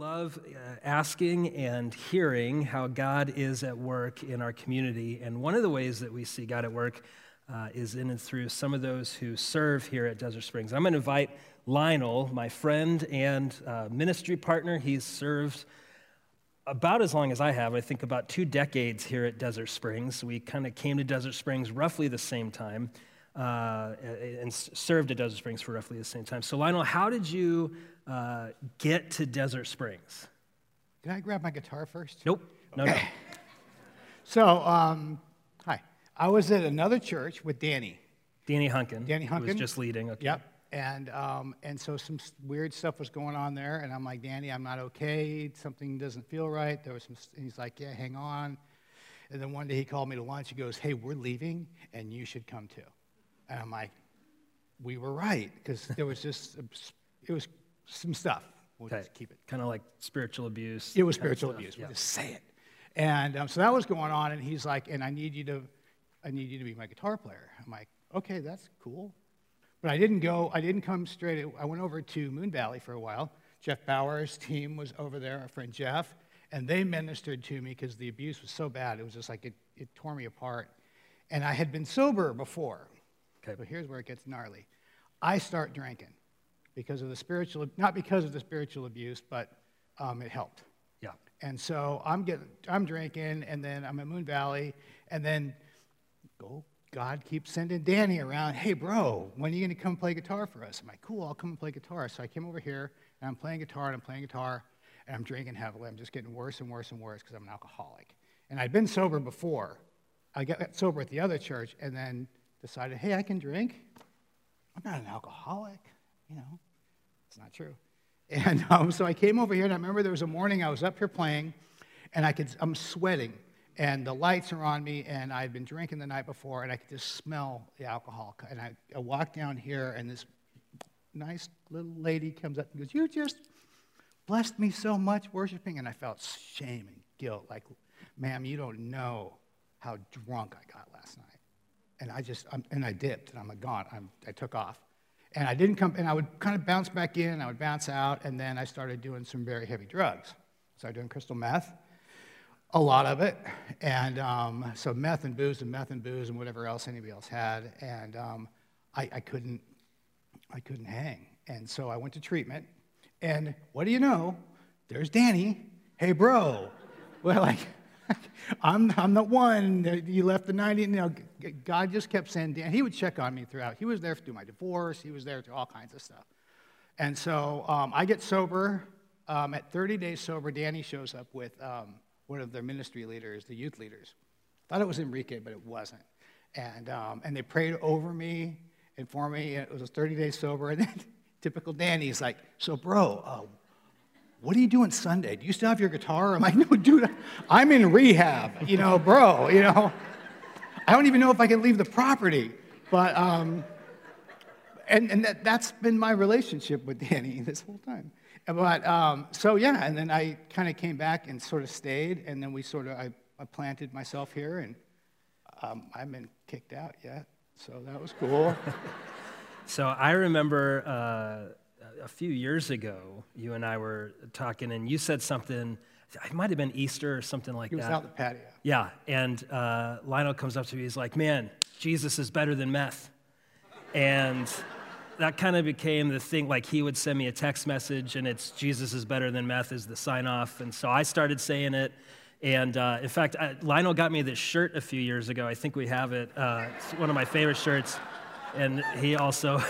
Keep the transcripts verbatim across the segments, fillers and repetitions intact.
love uh, asking and hearing how God is at work in our community. And one of the ways that we see God at work uh, is in and through some of those who serve here at Desert Springs. I'm going to invite Lionel, my friend and uh, ministry partner. He's served about as long as I have, I think about two decades here at Desert Springs. We kind of came to Desert Springs roughly the same time uh, and served at Desert Springs for roughly the same time. So Lionel, how did you uh, get to Desert Springs? Can I grab my guitar first? Nope, no, okay. no. So, um, hi. I was at another church with Danny. Danny Hunkin. Danny Hunkin. Who was just leading, okay. Yep. And um, and so some weird stuff was going on there, and I'm like, Danny, I'm not okay. Something doesn't feel right. There was some. And he's like, yeah, hang on. And then one day he called me to lunch. He goes, hey, we're leaving, and you should come too. And I'm like, we were right, because there was just it was some stuff. We'll okay. just keep it. Kind of like spiritual abuse. It was spiritual abuse. Yeah. We'll just say it. And um, so that was going on, and he's like, and I need you to, I need you to be my guitar player. I'm like, okay, that's cool. But I didn't go, I didn't come straight, I went over to Moon Valley for a while. Jeff Bauer's team was over there, our friend Jeff, and they ministered to me because the abuse was so bad. It was just like, it, it tore me apart. And I had been sober before. Okay. But here's where it gets gnarly. I start drinking because of the spiritual, not because of the spiritual abuse, but um, it helped. Yeah. And so I'm getting, I'm drinking, and then I'm at Moon Valley, and then go. God keeps sending Danny around, hey, bro, when are you going to come play guitar for us? I'm like, cool, I'll come and play guitar. So I came over here, and I'm playing guitar, and I'm playing guitar, and I'm drinking heavily. I'm just getting worse and worse and worse because I'm an alcoholic. And I'd been sober before. I got sober at the other church and then decided, hey, I can drink. I'm not an alcoholic. You know, it's not true. And um, so I came over here, and I remember there was a morning I was up here playing, and I could, I'm sweating. And the lights are on me, and I'd been drinking the night before, and I could just smell the alcohol. And I, I walked down here, and this nice little lady comes up and goes, you just blessed me so much worshiping. And I felt shame and guilt, like, ma'am, you don't know how drunk I got last night. And I just, I'm, and I dipped, and I'm like, gone. I'm, I took off. And I didn't come, and I would kind of bounce back in, I would bounce out, and then I started doing some very heavy drugs. Started doing crystal meth. A lot of it, and um, so meth and booze and meth and booze and whatever else anybody else had, and um, I, I couldn't, I couldn't hang, and so I went to treatment, and what do you know? There's Danny. Hey, bro. Well, like, I'm, I'm the one that you left the ninety. You know, God just kept saying, Dan. He would check on me throughout. He was there through my divorce. He was there through all kinds of stuff, and so um, I get sober. Um, at thirty days sober, Danny shows up with. Um, one of their ministry leaders, the youth leaders. Thought it was Enrique, but it wasn't. And um, and they prayed over me and for me, and it was thirty days sober. And then typical Danny's like, so bro, uh, what are you doing Sunday? Do you still have your guitar? I'm like, no, dude, I'm in rehab, you know, bro, you know. I don't even know if I can leave the property. But, um, and, and that, that's been my relationship with Danny this whole time. But, um, so yeah, and then I kind of came back and sort of stayed, and then we sort of, I, I planted myself here, and um, I haven't been kicked out yet, so that was cool. So I remember uh, a few years ago, you and I were talking, and you said something, it might have been Easter or something like he was that. out in the patio. Yeah, and uh, Lionel comes up to me, he's like, man, Jesus is better than meth. And that kind of became the thing, like he would send me a text message and it's Jesus is better than meth is the sign off. And so I started saying it. And uh, in fact, I, Lionel got me this shirt a few years ago. I think we have it. Uh, it's one of my favorite shirts. And he also...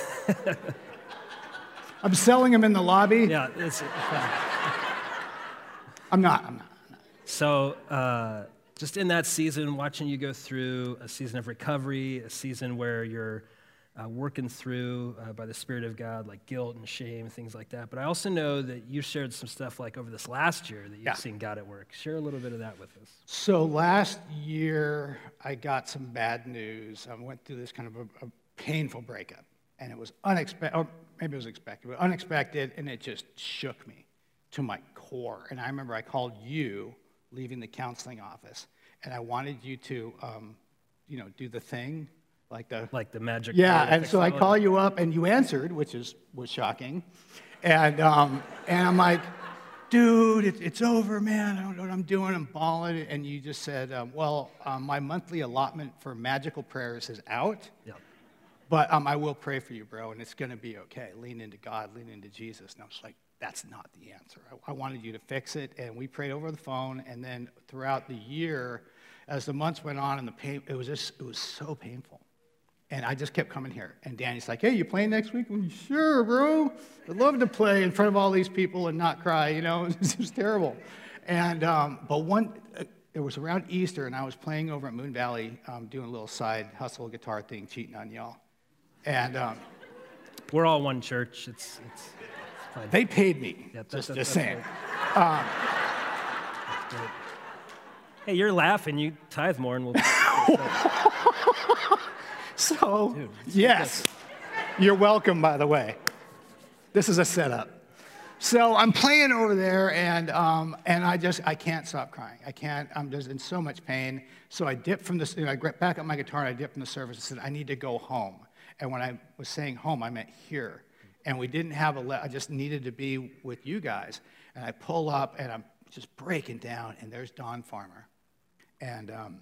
I'm selling them in the lobby. Yeah. It's, uh, I'm not, I'm not. I'm not. So uh, just in that season, watching you go through a season of recovery, a season where you're Uh, working through uh, by the Spirit of God, like guilt and shame, things like that. But I also know that you shared some stuff like over this last year that you've yeah. seen God at work. Share a little bit of that with us. So last year, I got some bad news. I went through this kind of a, a painful breakup, and it was unexpected, or maybe it was expected, but unexpected, and it just shook me to my core. And I remember I called you, leaving the counseling office, and I wanted you to, um, you know, do the thing. Like the like the magic. Yeah, and so I call you up, and you answered, which is was shocking, and um, and I'm like, dude, it, it's over, man. I don't know what I'm doing. I'm bawling. And you just said, um, well, um, my monthly allotment for magical prayers is out. Yeah. But um, I will pray for you, bro, and it's going to be okay. Lean into God, lean into Jesus. And I was like, that's not the answer. I, I wanted you to fix it, and we prayed over the phone. And then throughout the year, as the months went on, and the pain, it was just, it was so painful. And I just kept coming here. And Danny's like, hey, you playing next week? I'm like, sure, bro. I'd love to play in front of all these people and not cry, you know? It was just terrible. And, um, but one, uh, it was around Easter, and I was playing over at Moon Valley, um, doing a little side hustle guitar thing, cheating on y'all. And um, we're all one church. It's, it's, it's fine. They paid me, yeah, just, that's, just that's saying. Um, hey, you're laughing. You tithe more, and we'll... So, Dude, yes, you're welcome, by the way. This is a setup. So I'm playing over there, and um, and I just, I can't stop crying. I can't, I'm just in so much pain. So I dip from the, you know, I get back up my guitar, and I dip from the service and said, I need to go home. And when I was saying home, I meant here. And we didn't have a, le- I just needed to be with you guys. And I pull up, and I'm just breaking down, and there's Dawn Farmer. And um,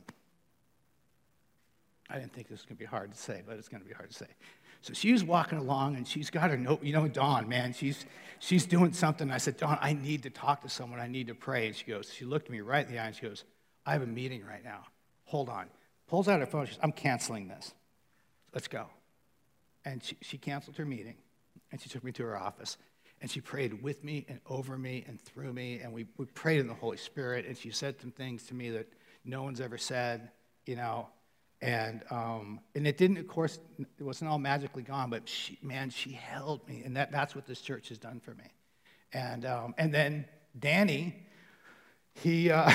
I didn't think this was going to be hard to say, but it's going to be hard to say. So she's walking along, and she's got her note. You know, Dawn, man, she's she's doing something. I said, Dawn, I need to talk to someone. I need to pray. And she goes, she looked me right in the eye, and she goes, I have a meeting right now. Hold on. Pulls out her phone. She goes, I'm canceling this. Let's go. And she, she canceled her meeting, and she took me to her office. And she prayed with me and over me and through me, and we, we prayed in the Holy Spirit, and she said some things to me that no one's ever said, you know. And um, and it didn't, of course, it wasn't all magically gone, but she, man, she held me, and that, that's what this church has done for me. And um, and then Danny, he, uh,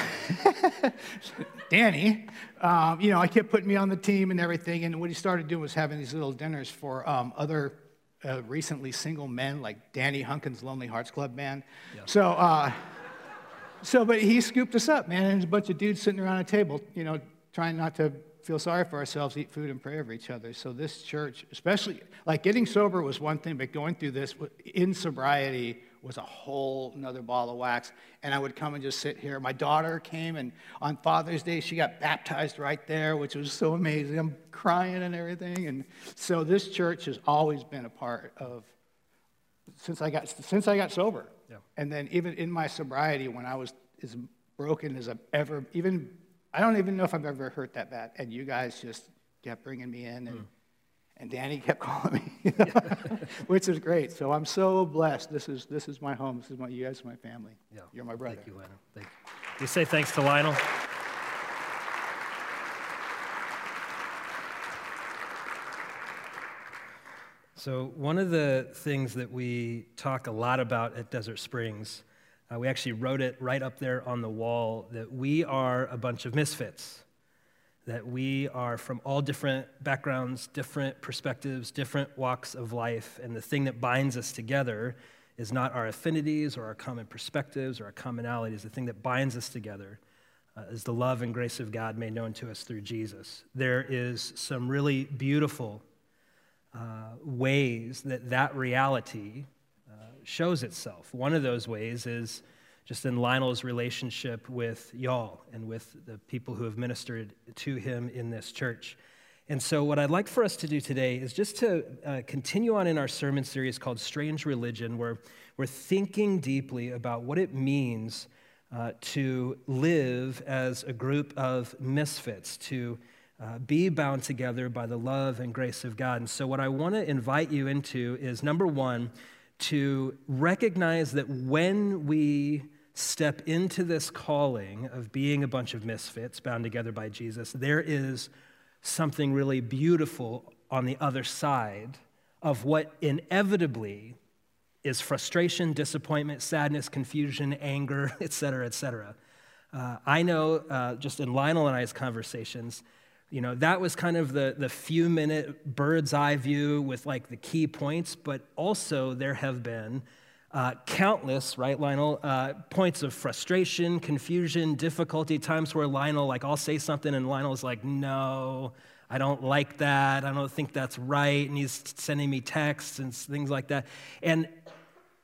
Danny, um, you know, I kept putting me on the team and everything, and what he started doing was having these little dinners for um, other uh, recently single men, like Danny Hunkin's Lonely Hearts Club band. Yeah. So, uh, so, but he scooped us up, man, and there's a bunch of dudes sitting around a table, you know, trying not to feel sorry for ourselves, eat food, and pray over each other. So this church, especially, like getting sober was one thing, but going through this in sobriety was a whole nother ball of wax. And I would come and just sit here. My daughter came, and on Father's Day, she got baptized right there, which was so amazing. I'm crying and everything. And so this church has always been a part of, since I got, since I got sober. Yeah. And then even in my sobriety, when I was as broken as I've ever, even I don't even know if I've ever hurt that bad. And you guys just kept bringing me in, and, mm. and Danny kept calling me, you know, which is great. So I'm so blessed. This is this is my home. This is my, you guys are my family. Yeah. You're my brother. Thank you, Lionel. Thank you. You say thanks to Lionel. So one of the things that we talk a lot about at Desert Springs, Uh, we actually wrote it right up there on the wall, that we are a bunch of misfits, that we are from all different backgrounds, different perspectives, different walks of life, and the thing that binds us together is not our affinities or our common perspectives or our commonalities. The thing that binds us together uh, is the love and grace of God made known to us through Jesus. There is some really beautiful uh, ways that that reality shows itself. One of those ways is just in Lionel's relationship with y'all and with the people who have ministered to him in this church. And so what I'd like for us to do today is just to uh, continue on in our sermon series called Strange Religion, where we're thinking deeply about what it means uh, to live as a group of misfits, to uh, be bound together by the love and grace of God. And so what I want to invite you into is, number one, to recognize that when we step into this calling of being a bunch of misfits bound together by Jesus, there is something really beautiful on the other side of what inevitably is frustration, disappointment, sadness, confusion, anger, et cetera, et cetera. Uh, I know uh, just in Lionel and I's conversations, you know, that was kind of the, the few minute bird's eye view with like the key points, but also there have been uh, countless, right, Lionel, uh, points of frustration, confusion, difficulty, times where Lionel, like I'll say something and Lionel's like, no, I don't like that, I don't think that's right, and he's sending me texts and things like that. And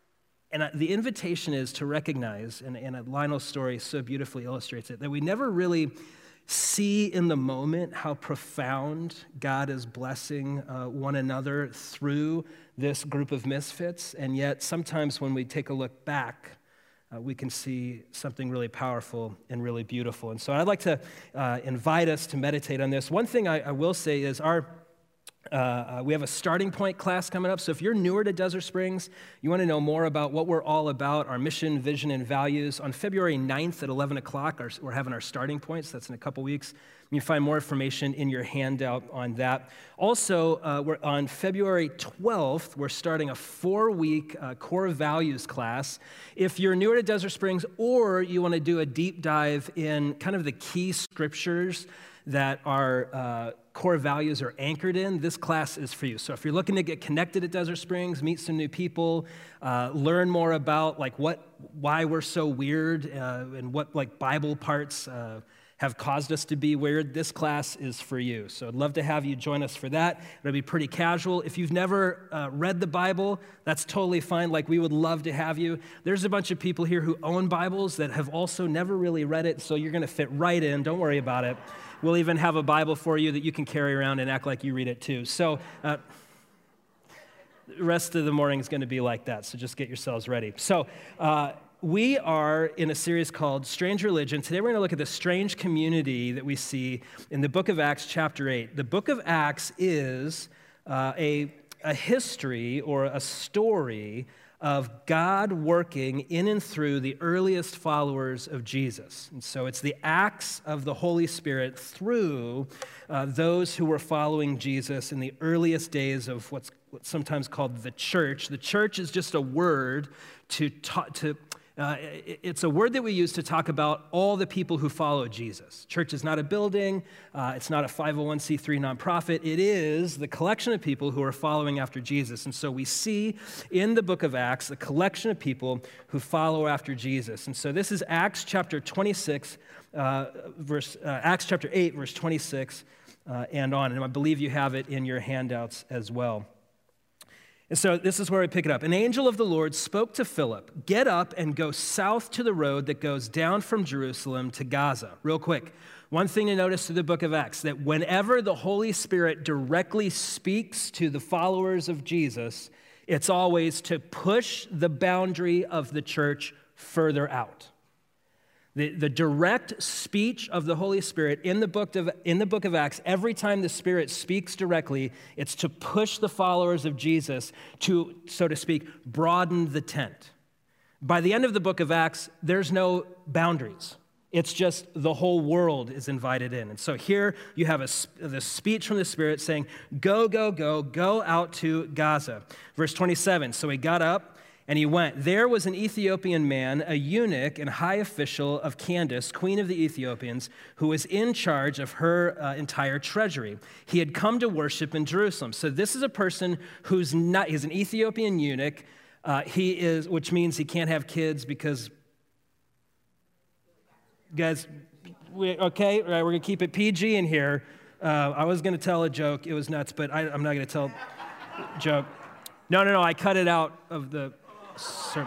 And the invitation is to recognize, and, and Lionel's story so beautifully illustrates it, that we never really see in the moment how profound God is blessing uh, one another through this group of misfits. And yet sometimes when we take a look back, uh, we can see something really powerful and really beautiful. And so I'd like to uh, invite us to meditate on this. One thing I, I will say is our Uh, uh, we have a starting point class coming up. So if you're newer to Desert Springs, you want to know more about what we're all about, our mission, vision, and values. On February ninth at eleven o'clock, our, we're having our starting points. That's in a couple weeks. You can find more information in your handout on that. Also, uh, we're on February twelfth, we're starting a four-week uh, core values class. If you're newer to Desert Springs or you want to do a deep dive in kind of the key scriptures that our uh, core values are anchored in, this class is for you. So if you're looking to get connected at Desert Springs, meet some new people, uh, learn more about like what, why we're so weird uh, and what like Bible parts uh, have caused us to be weird, this class is for you. So I'd love to have you join us for that. It'll be pretty casual. If you've never uh, read the Bible, that's totally fine. Like, we would love to have you. There's a bunch of people here who own Bibles that have also never really read it, so you're going to fit right in. Don't worry about it. We'll even have a Bible for you that you can carry around and act like you read it too. So uh, the rest of the morning is going to be like that, so just get yourselves ready. So uh, we are in a series called Strange Religion. Today we're going to look at the strange community that we see in the book of Acts chapter eight. The book of Acts is uh, a, a history or a story of God working in and through the earliest followers of Jesus. And so it's the acts of the Holy Spirit through uh, those who were following Jesus in the earliest days of what's, what's sometimes called the church. The church is just a word to talk to Uh, it's a word that we use to talk about all the people who follow Jesus. Church is not a building. Uh, it's not a five oh one c three nonprofit. It is the collection of people who are following after Jesus. And so we see in the book of Acts a collection of people who follow after Jesus. And so this is Acts chapter twenty-six, uh, verse uh, Acts chapter eight, verse twenty-six, uh, and on. And I believe you have it in your handouts as well. And so this is where we pick it up. An angel of the Lord spoke to Philip, "Get up and go south to the road that goes down from Jerusalem to Gaza." Real quick, one thing to notice through the book of Acts, that whenever the Holy Spirit directly speaks to the followers of Jesus, it's always to push the boundary of the church further out. The, the direct speech of the Holy Spirit in the book of in the book of Acts, every time the Spirit speaks directly, it's to push the followers of Jesus to, so to speak, broaden the tent. By the end of the book of Acts, there's no boundaries. It's just the whole world is invited in. And so here you have a, the speech from the Spirit saying, "Go, go, go, go out to Gaza." Verse twenty-seven, so he got up and he went. There was an Ethiopian man, a eunuch and high official of Candace, queen of the Ethiopians, who was in charge of her uh, entire treasury. He had come to worship in Jerusalem. So this is a person who's not, he's an Ethiopian eunuch. Uh, he is, which means he can't have kids because, guys, we, okay, all right, we're going to keep it P G in here. Uh, I was going to tell a joke. It was nuts, but I, I'm not going to tell a joke. No, no, no, I cut it out of the sermon.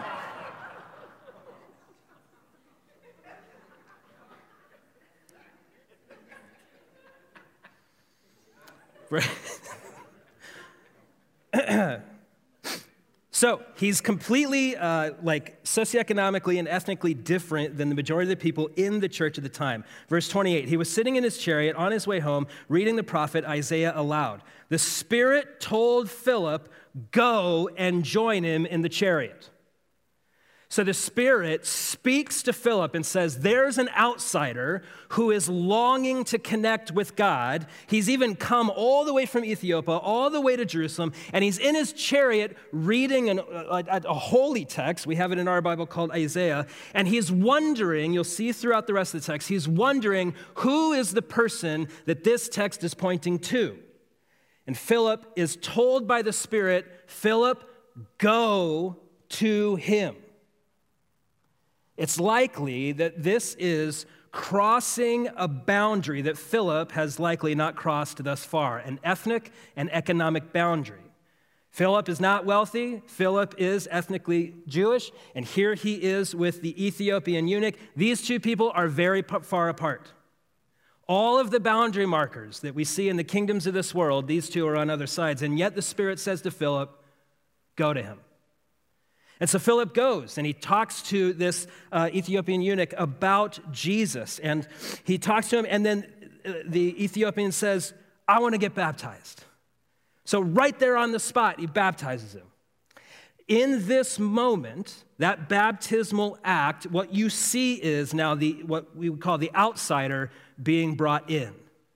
So he's completely uh, like socioeconomically and ethnically different than the majority of the people in the church at the time. Verse twenty-eight, he was sitting in his chariot on his way home, reading the prophet Isaiah aloud. The Spirit told Philip, "Go and join him in the chariot." So the Spirit speaks to Philip and says, there's an outsider who is longing to connect with God. He's even come all the way from Ethiopia, all the way to Jerusalem, and he's in his chariot reading an, a, a holy text. We have it in our Bible called Isaiah, and he's wondering, you'll see throughout the rest of the text, he's wondering who is the person that this text is pointing to. And Philip is told by the Spirit, Philip, go to him. It's likely that this is crossing a boundary that Philip has likely not crossed thus far, an ethnic and economic boundary. Philip is not wealthy. Philip is ethnically Jewish, and here he is with the Ethiopian eunuch. These two people are very far apart. All of the boundary markers that we see in the kingdoms of this world, these two are on other sides, and yet the Spirit says to Philip, go to him. And so Philip goes, and he talks to this uh, Ethiopian eunuch about Jesus, and he talks to him, and then the Ethiopian says, I want to get baptized. So right there on the spot, he baptizes him. In this moment, that baptismal act, what you see is now the what we would call the outsider being brought in.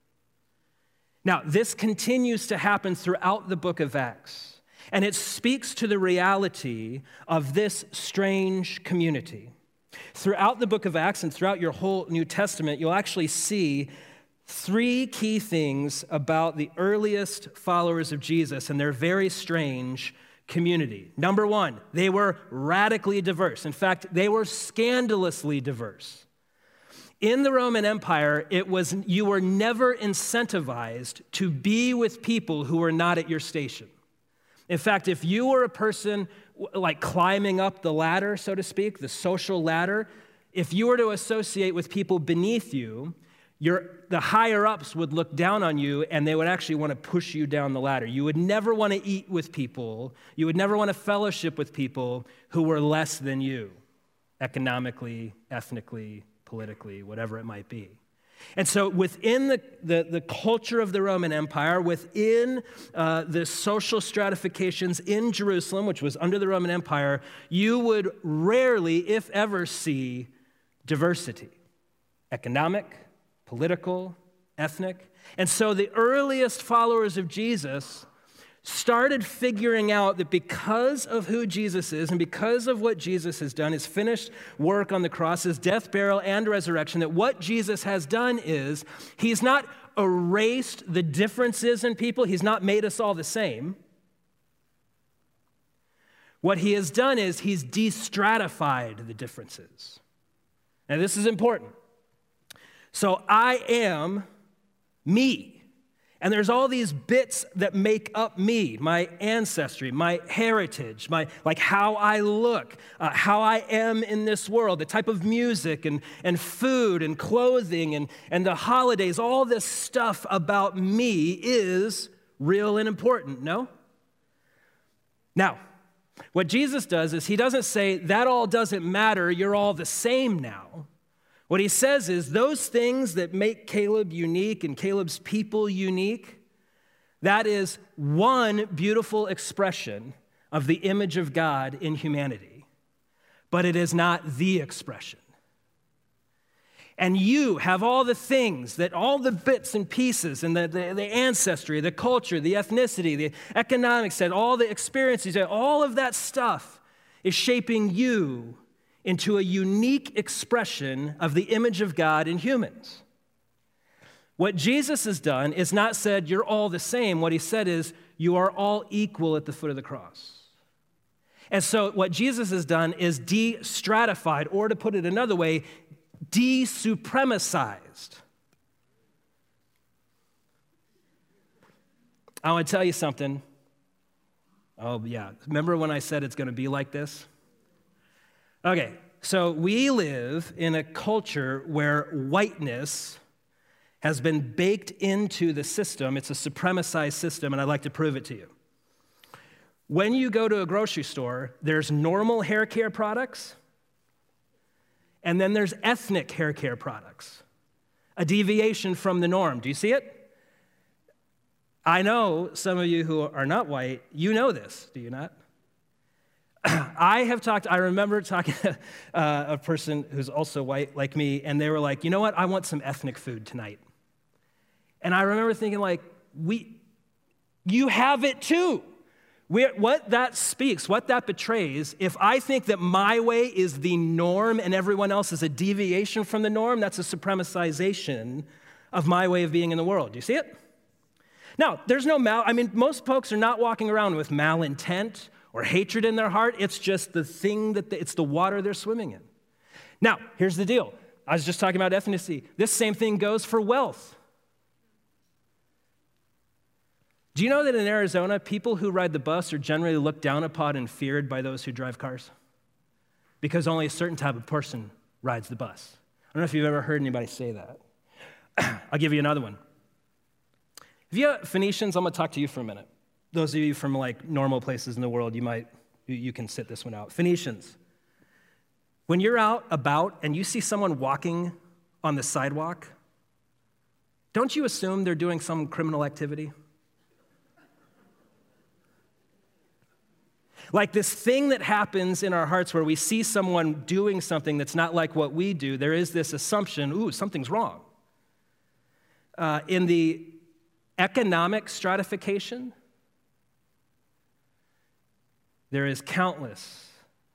Now, this continues to happen throughout the book of Acts, and it speaks to the reality of this strange community. Throughout the book of Acts and throughout your whole New Testament, you'll actually see three key things about the earliest followers of Jesus and their very strange community. Number one, they were radically diverse. In fact, they were scandalously diverse. In the Roman Empire, it was you were never incentivized to be with people who were not at your station. In fact, if you were a person like climbing up the ladder, so to speak, the social ladder, if you were to associate with people beneath you, Your, the higher-ups would look down on you, and they would actually want to push you down the ladder. You would never want to eat with people. You would never want to fellowship with people who were less than you, economically, ethnically, politically, whatever it might be. And so within the, the, the culture of the Roman Empire, within uh, the social stratifications in Jerusalem, which was under the Roman Empire, you would rarely, if ever, see diversity, economic, political, ethnic. And so the earliest followers of Jesus started figuring out that because of who Jesus is and because of what Jesus has done, his finished work on the cross, his death, burial, and resurrection, that what Jesus has done is he's not erased the differences in people. He's not made us all the same. What he has done is he's de-stratified the differences. Now, this is important. So I am me. And there's all these bits that make up me, my ancestry, my heritage, my like how I look, uh, how I am in this world, the type of music and, and food and clothing and, and the holidays, all this stuff about me is real and important, no? Now, what Jesus does is he doesn't say that all doesn't matter, you're all the same now. What he says is those things that make Caleb unique and Caleb's people unique, that is one beautiful expression of the image of God in humanity, but it is not the expression. And you have all the things, that all the bits and pieces and the, the, the ancestry, the culture, the ethnicity, the economics, and all the experiences, all of that stuff is shaping you into a unique expression of the image of God in humans. What Jesus has done is not said, you're all the same. What he said is, you are all equal at the foot of the cross. And so what Jesus has done is de-stratified, or to put it another way, de-supremacized. I want to tell you something. Oh, yeah. Remember when I said it's going to be like this? Okay, so we live in a culture where whiteness has been baked into the system. It's a supremacized system, and I'd like to prove it to you. When you go to a grocery store, there's normal hair care products, and then there's ethnic hair care products, a deviation from the norm. Do you see it? I know some of you who are not white, you know this, do you not? I have talked, I remember talking to uh, a person who's also white like me, and they were like, you know what, I want some ethnic food tonight. And I remember thinking like, we, you have it too. We're, what that speaks, what that betrays, if I think that my way is the norm and everyone else is a deviation from the norm, that's a supremacization of my way of being in the world. Do you see it? Now, there's no mal, I mean, most folks are not walking around with malintent or hatred in their heart. It's just the thing that, they, it's the water they're swimming in. Now, here's the deal. I was just talking about ethnicity. This same thing goes for wealth. Do you know that in Arizona, people who ride the bus are generally looked down upon and feared by those who drive cars? Because only a certain type of person rides the bus. I don't know if you've ever heard anybody say that. I'll give you another one. If you have Phoenicians, I'm going to talk to you for a minute. Those of you from like normal places in the world, you might, you, you can sit this one out. Phoenicians, when you're out about and you see someone walking on the sidewalk, don't you assume they're doing some criminal activity? Like this thing that happens in our hearts where we see someone doing something that's not like what we do, there is this assumption, ooh, something's wrong. Uh, in the economic stratification, there is countless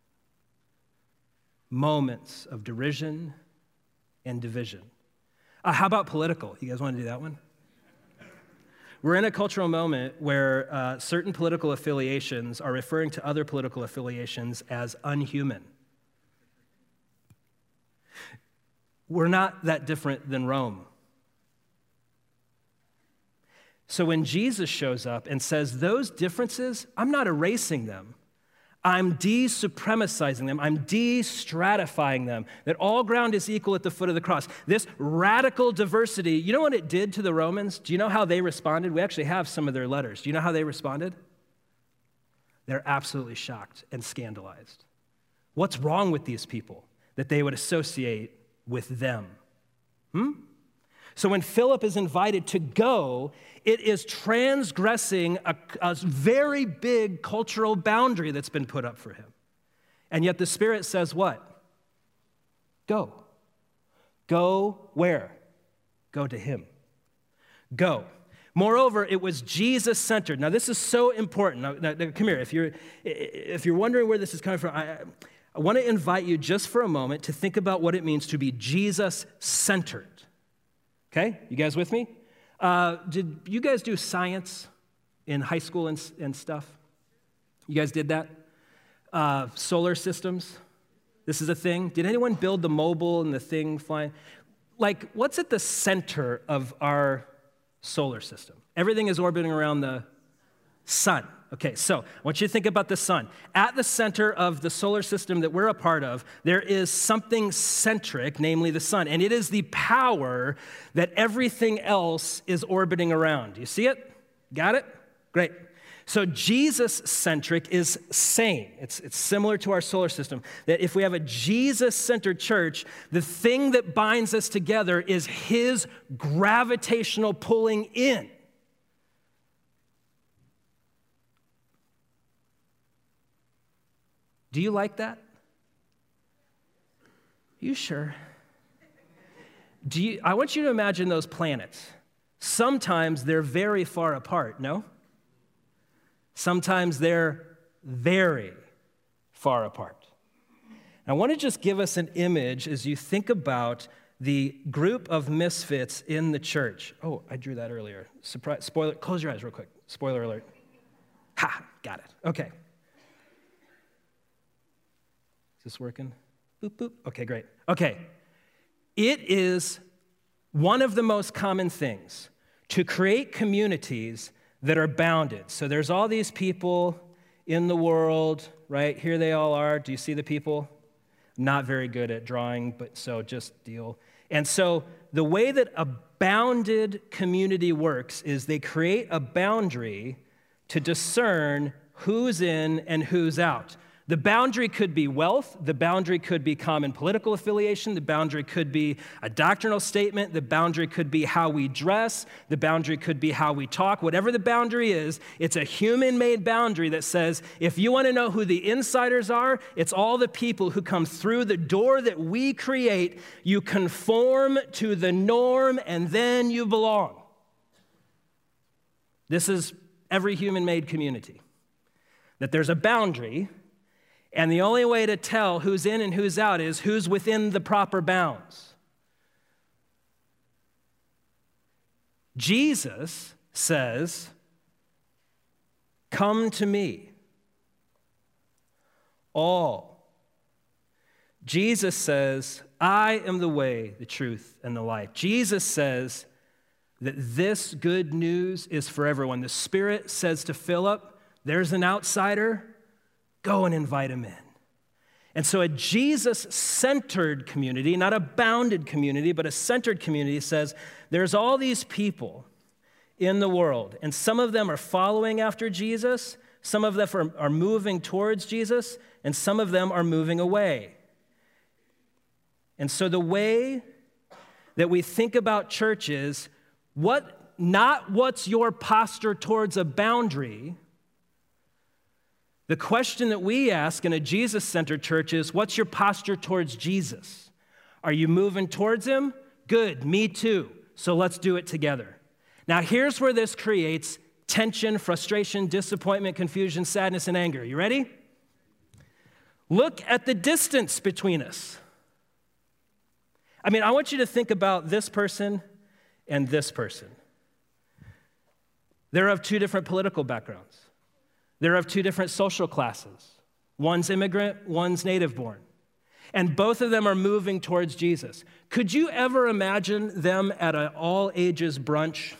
moments of derision and division. Uh, how about political? You guys want to do that one? We're in a cultural moment where uh, certain political affiliations are referring to other political affiliations as unhuman. We're not that different than Rome. So when Jesus shows up and says, those differences, I'm not erasing them. I'm de-supremacizing them. I'm de-stratifying them. That all ground is equal at the foot of the cross. This radical diversity, you know what it did to the Romans? Do you know how they responded? We actually have some of their letters. Do you know how they responded? They're absolutely shocked and scandalized. What's wrong with these people that they would associate with them? Hmm? So when Philip is invited to go, it is transgressing a, a very big cultural boundary that's been put up for him. And yet the Spirit says what? Go. Go where? Go to him. Go. Moreover, it was Jesus-centered. Now, this is so important. Now, now, now, come here. If you're, if you're wondering where this is coming from, I, I want to invite you just for a moment to think about what it means to be Jesus-centered. Okay? You guys with me? Uh, did you guys do science in high school and, and stuff? You guys did that? Uh, solar systems? This is a thing? Did anyone build the mobile and the thing flying? Like, what's at the center of our solar system? Everything is orbiting around the sun. Okay, so I want you to think about the sun. At the center of the solar system that we're a part of, there is something centric, namely the sun, and it is the power that everything else is orbiting around. You see it? Got it? Great. So Jesus-centric is same. It's, it's similar to our solar system, that if we have a Jesus-centered church, the thing that binds us together is his gravitational pulling in. Do you like that? You sure? Do you, I want you to imagine those planets. Sometimes they're very far apart, no? Sometimes they're very far apart. I want to just give us an image as you think about the group of misfits in the church. Oh, I drew that earlier. Surprise, spoiler, close your eyes real quick. Spoiler alert. Ha, got it. Okay. Is this working? Boop, boop. Okay, great. Okay. It is one of the most common things to create communities that are bounded. So there's all these people in the world, right? Here they all are. Do you see the people? Not very good at drawing, but so just deal. And so the way that a bounded community works is they create a boundary to discern who's in and who's out. The boundary could be wealth, the boundary could be common political affiliation, the boundary could be a doctrinal statement, the boundary could be how we dress, the boundary could be how we talk. Whatever the boundary is, it's a human-made boundary that says, if you want to know who the insiders are, it's all the people who come through the door that we create. You conform to the norm, and then you belong. This is every human-made community, that there's a boundary. And the only way to tell who's in and who's out is who's within the proper bounds. Jesus says, come to me, all. Jesus says, I am the way, the truth, and the life. Jesus says, that this good news is for everyone. The Spirit says to Philip, there's an outsider, go and invite him in. And so a Jesus-centered community, not a bounded community, but a centered community says there's all these people in the world, and some of them are following after Jesus, some of them are, are moving towards Jesus, and some of them are moving away. And so the way that we think about church is what, not what's your posture towards a boundary. The question that we ask in a Jesus-centered church is, what's your posture towards Jesus? Are you moving towards him? Good, me too. So let's do it together. Now here's where this creates tension, frustration, disappointment, confusion, sadness, and anger. You ready? Look at the distance between us. I mean, I want you to think about this person and this person. They're of two different political backgrounds. They're of two different social classes. One's immigrant, one's native born. And both of them are moving towards Jesus. Could you ever imagine them at an all-ages brunch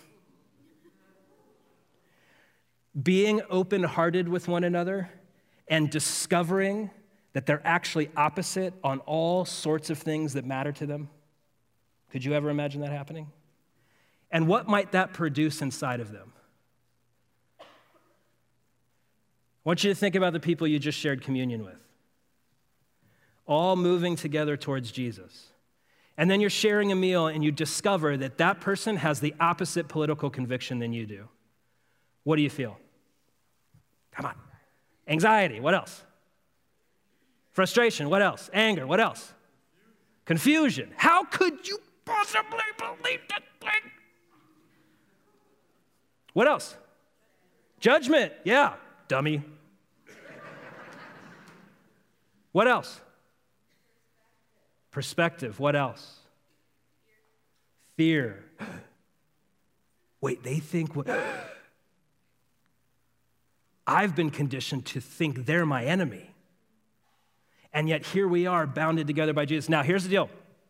being open-hearted with one another and discovering that they're actually opposite on all sorts of things that matter to them? Could you ever imagine that happening? And what might that produce inside of them? I want you to think about the people you just shared communion with, all moving together towards Jesus. And then you're sharing a meal and you discover that that person has the opposite political conviction than you do. What do you feel? Come on. Anxiety, what else? Frustration, what else? Anger, what else? Confusion. How could you possibly believe that thing? What else? Judgment, yeah, dummy. What else? Perspective, what else? Fear. Wait, they think what? I've been conditioned to think they're my enemy. And yet here we are, bounded together by Jesus. Now, here's the deal.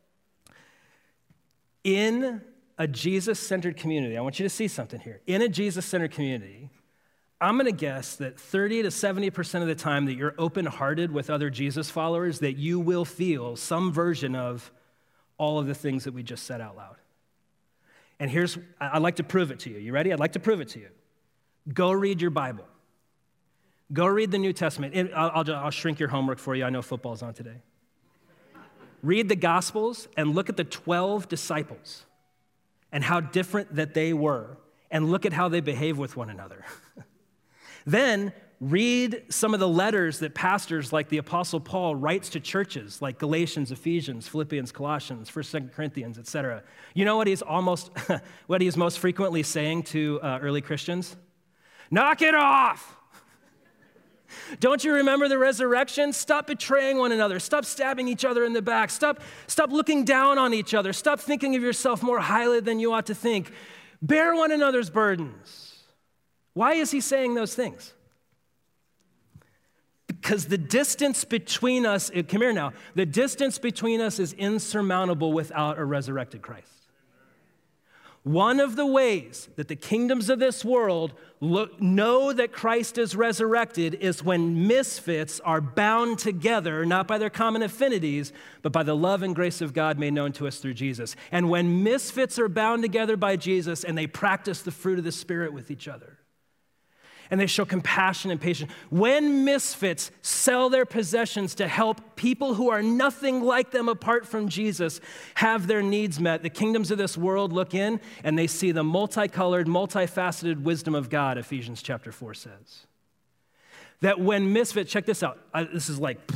In a Jesus-centered community, I want you to see something here. In a Jesus-centered community, I'm going to guess that thirty to seventy percent of the time that you're open-hearted with other Jesus followers, that you will feel some version of all of the things that we just said out loud. And here's, I'd like to prove it to you. You ready? I'd like to prove it to you. Go read your Bible. Go read the New Testament. I'll, I'll, I'll shrink your homework for you. I know football's on today. Read the Gospels and look at the twelve disciples and how different that they were, and look at how they behave with one another. Then read some of the letters that pastors like the Apostle Paul writes to churches like Galatians, Ephesians, Philippians, Colossians, First, Second Corinthians, et cetera. You know what he's almost, what he's most frequently saying to uh, early Christians? Knock it off! Don't you remember the resurrection? Stop betraying one another. Stop stabbing each other in the back. Stop, stop looking down on each other. Stop thinking of yourself more highly than you ought to think. Bear one another's burdens. Why is he saying those things? Because the distance between us, come here now, the distance between us is insurmountable without a resurrected Christ. One of the ways that the kingdoms of this world look, know that Christ is resurrected is when misfits are bound together, not by their common affinities, but by the love and grace of God made known to us through Jesus. And when misfits are bound together by Jesus and they practice the fruit of the Spirit with each other, and they show compassion and patience. When misfits sell their possessions to help people who are nothing like them apart from Jesus have their needs met, the kingdoms of this world look in and they see the multicolored, multifaceted wisdom of God, Ephesians chapter four says. That when misfits, check this out, I, this is like,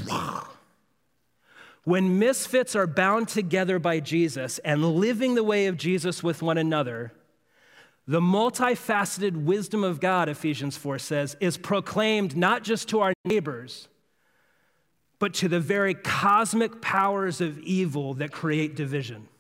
when misfits are bound together by Jesus and living the way of Jesus with one another, the multifaceted wisdom of God, Ephesians four says, is proclaimed not just to our neighbors, but to the very cosmic powers of evil that create division.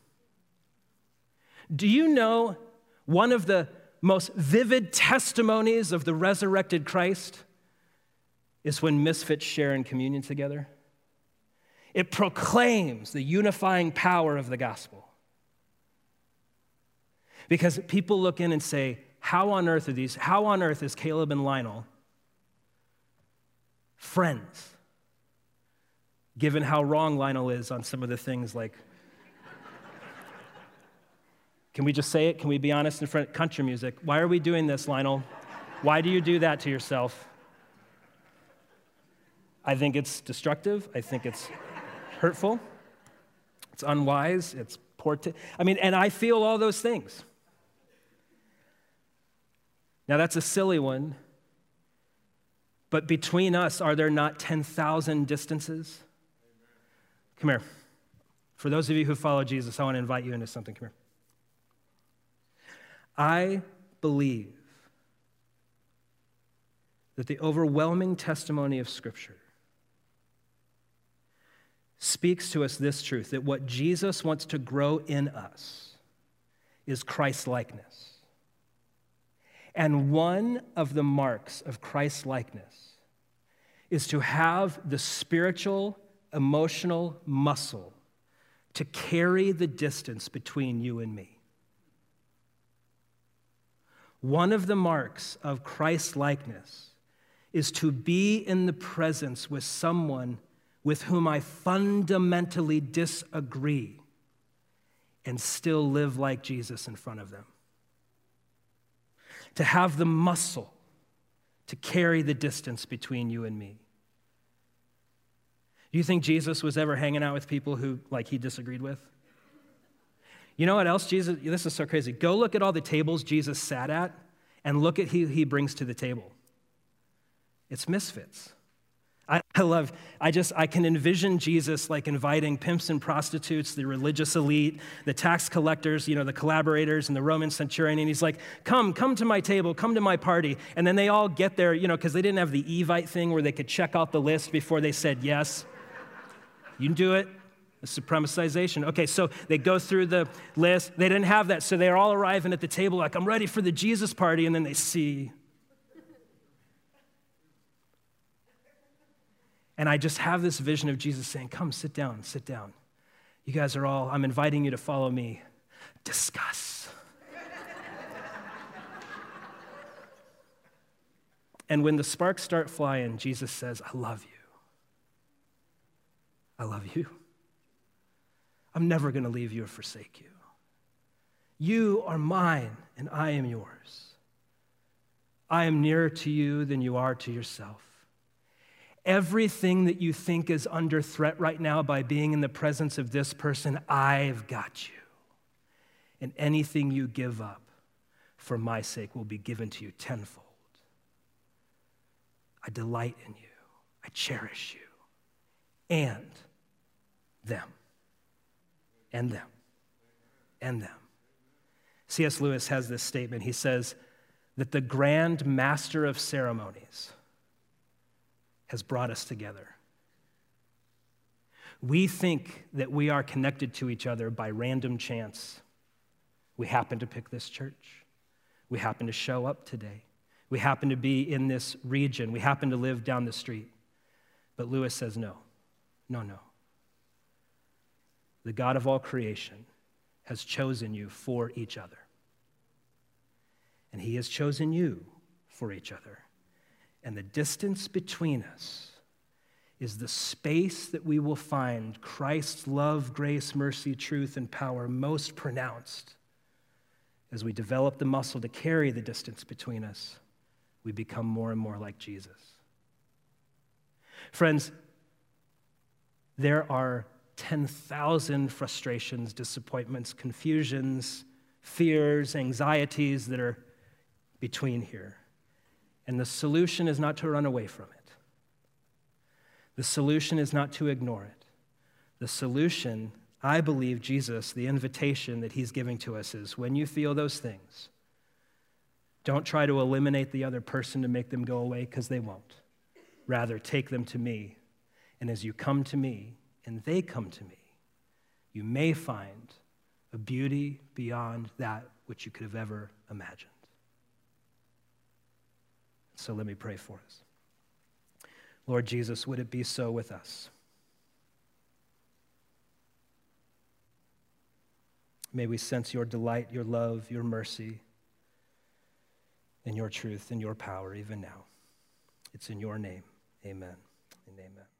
Do you know one of the most vivid testimonies of the resurrected Christ is when misfits share in communion together? It proclaims the unifying power of the gospel. Because people look in and say, how on earth are these, how on earth is Caleb and Lionel friends? Given how wrong Lionel is on some of the things like, can we just say it? Can we be honest in front of country music? Why are we doing this, Lionel? Why do you do that to yourself? I think it's destructive. I think it's hurtful. It's unwise. It's poor. T- I mean, and I feel all those things. Now, that's a silly one. But between us, are there not ten thousand distances? Come here. For those of you who follow Jesus, I want to invite you into something. Come here. I believe that the overwhelming testimony of Scripture speaks to us this truth, that what Jesus wants to grow in us is Christ-likeness. And one of the marks of Christ-likeness is to have the spiritual, emotional muscle to carry the distance between you and me. One of the marks of Christ-likeness is to be in the presence with someone with whom I fundamentally disagree and still live like Jesus in front of them. To have the muscle to carry the distance between you and me. Do you think Jesus was ever hanging out with people who, like, he disagreed with? You know what else Jesus, this is so crazy. Go look at all the tables Jesus sat at and look at who he brings to the table. It's misfits. I, I love, I just, I can envision Jesus like inviting pimps and prostitutes, the religious elite, the tax collectors, you know, the collaborators and the Roman centurion. And he's like, come, come to my table, come to my party. And then they all get there, you know, because they didn't have the Evite thing where they could check out the list before they said yes. You can do it. The supremacization. Okay, so they go through the list. They didn't have that, so they're all arriving at the table like, I'm ready for the Jesus party, and then they see. And I just have this vision of Jesus saying, come, sit down, sit down. You guys are all, I'm inviting you to follow me. Discuss. And when the sparks start flying, Jesus says, I love you. I love you. I'm never going to leave you or forsake you. You are mine, and I am yours. I am nearer to you than you are to yourself. Everything that you think is under threat right now by being in the presence of this person, I've got you. And anything you give up for my sake will be given to you tenfold. I delight in you. I cherish you. And them. And them. And them. C S Lewis has this statement. He says that the grand master of ceremonies has brought us together. We think that we are connected to each other by random chance. We happen to pick this church. We happen to show up today. We happen to be in this region. We happen to live down the street. But Lewis says no, no, no. The God of all creation has chosen you for each other. And he has chosen you for each other. And the distance between us is the space that we will find Christ's love, grace, mercy, truth, and power most pronounced. As we develop the muscle to carry the distance between us, we become more and more like Jesus. Friends, there are ten thousand frustrations, disappointments, confusions, fears, anxieties that are between here. And the solution is not to run away from it. The solution is not to ignore it. The solution, I believe Jesus, the invitation that he's giving to us is when you feel those things, don't try to eliminate the other person to make them go away, because they won't. Rather, take them to me. And as you come to me, and they come to me, you may find a beauty beyond that which you could have ever imagined. So let me pray for us. Lord Jesus, would it be so with us? May we sense your delight, your love, your mercy, and your truth and your power even now. It's in your name. Amen and amen.